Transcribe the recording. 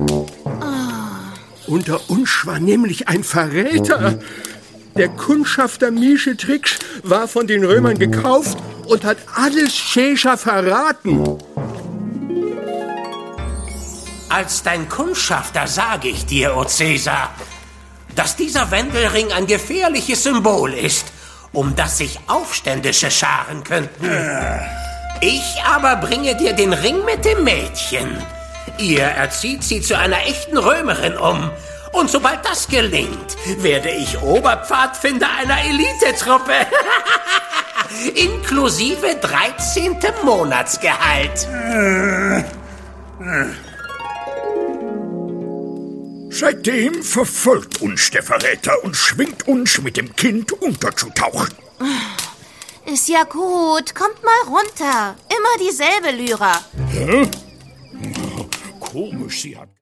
Unter uns war nämlich ein Verräter. Der Kundschafter Mieschetrix war von den Römern gekauft und hat alles Schäscher verraten. Als dein Kundschafter sage ich dir, o Cäsar, dass dieser Wendelring ein gefährliches Symbol ist, um das sich Aufständische scharen könnten. Ich aber bringe dir den Ring mit dem Mädchen. Ihr erzieht sie zu einer echten Römerin um. Und sobald das gelingt, werde ich Oberpfadfinder einer Elitetruppe. Inklusive 13. Monatsgehalt. Seitdem verfolgt uns der Verräter und schwingt uns, mit dem Kind unterzutauchen. Ist ja gut. Kommt mal runter. Immer dieselbe Lyra. Hä? Komisch, sie hat...